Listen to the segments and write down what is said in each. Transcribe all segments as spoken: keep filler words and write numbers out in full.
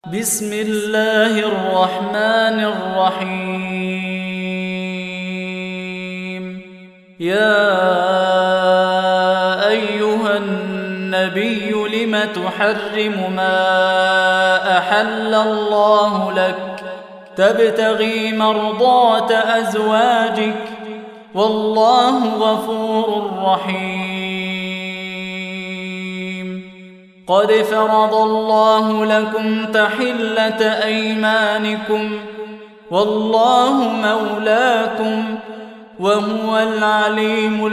بسم الله الرحمن الرحيم. يا أيها النبي لم تحرم ما أحل الله لك تبتغي مرضات أزواجك والله غفور رحيم. قد فرض الله لكم تحلة أيمانكم والله مولاكم وهو العليم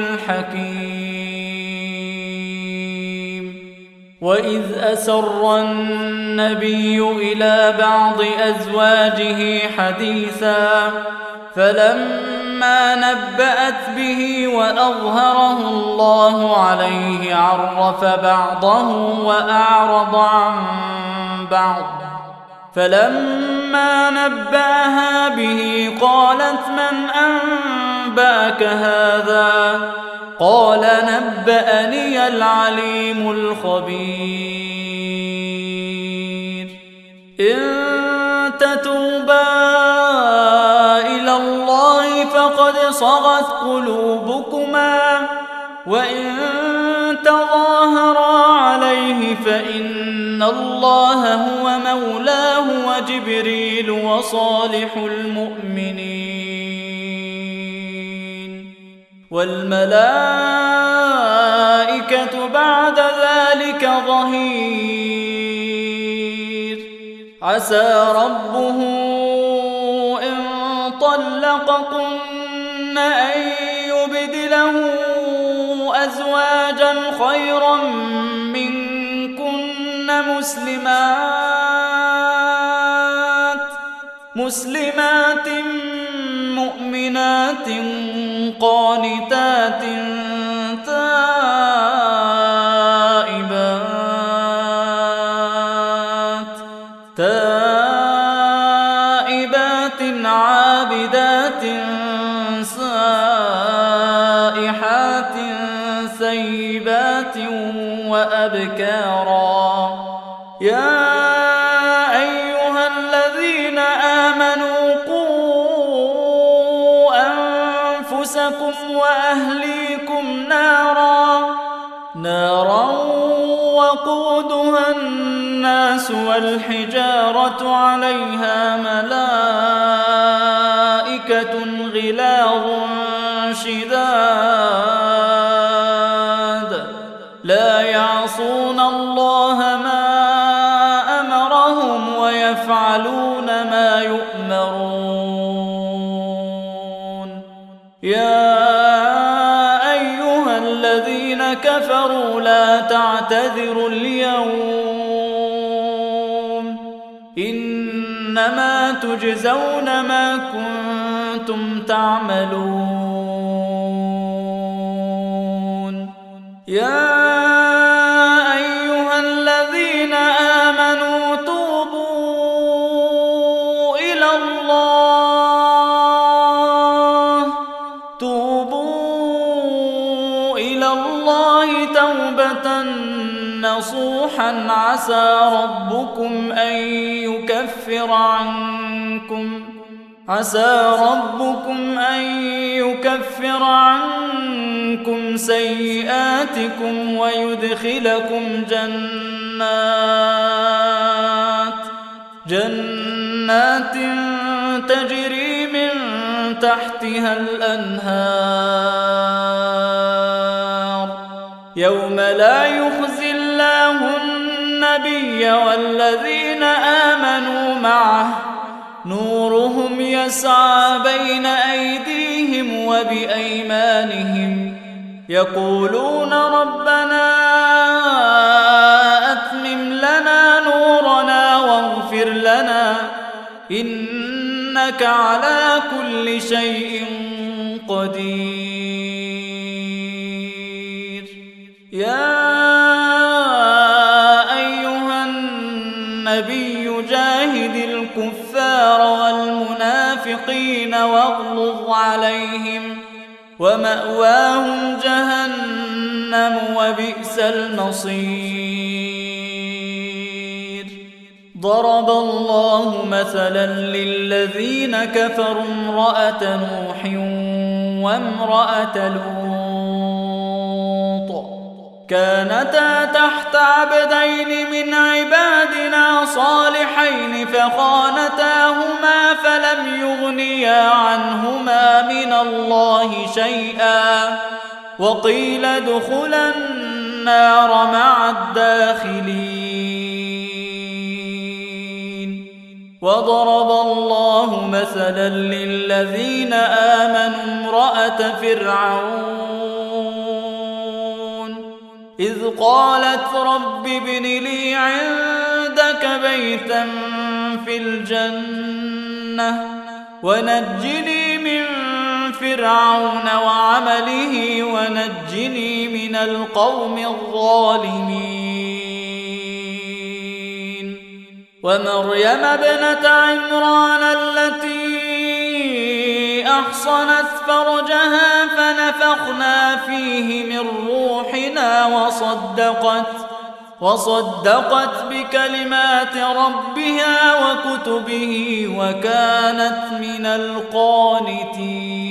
الحكيم. وإذ أسر النبي إلى بعض أزواجه حديثا فلما نبأت به وأظهره الله عليه عرف بعضه وأعرض عن بعض فلما نبأها به قالت من أنبأك هذا قال نبأني العليم الخبير. إن تتوبا إلى الله فقد صغت قلوبكما وإن تظاهرا عليه فإن الله هو مولاه وجبريل وصالح المؤمنين والملائكة بعد ذلك ظهير. عسى ربه إن طلقكن أن يبدله أزواجا خيرا منكن مسلمات مسلمات مؤمنات قانتات تائبات تائبات عابدات سائحات ثيبات وأبكارا. يا أيها الذين آمنوا قوا أنفسكم وأهليكم نارا نارا وقودها الناس والحجارة عليها ملائكة غلاظ شداد لا يعصون الله ما أمرهم ويفعلون ما يؤمرون. يا أيها الذين كفروا لا تعتذروا اليوم إنما تجزون ما كنتم تعملون. يا أيها الذين آمنوا توبوا إلى الله توبوا إلى الله توبة نصوحا عسى ربكم أن يكفر عنكم عسى ربكم أن يكفر عنكم سيئاتكم ويدخلكم جنات جنات تجري من تحتها الأنهار يوم لا يخزي الله النبي والذين آمنوا معه نورهم يسعى بين أيديهم وبأيمانهم يقولون ربنا أتمم لنا نورنا واغفر لنا إنك على كل شيء قدير. يا أيها النبي جاهد الكفار والمنافقين واغلظ عليهم ومأواهم جهنم وبئس المصير. ضرب الله مثلا للذين كفروا امرأة نوح وامرأة لوط كانتا تحت عبدين من عبادنا صالحين فخانتاهما فلم يغنيا عنهما من الله شيئا وقيل ادخلا النار مع الداخلين. وضرب الله مثلا للذين آمنوا امرأة فرعون إذ قالت رب ابن لي عندك بيتا في الجنة ونجني من فرعون وعمله ونجني من القوم الظالمين. ومريم ابنة عمران التي أحصنت فرجها فنفخنا فيه من روحنا وصدقت وصدقت بكلمات ربها وكتبه وكانت من القانتين.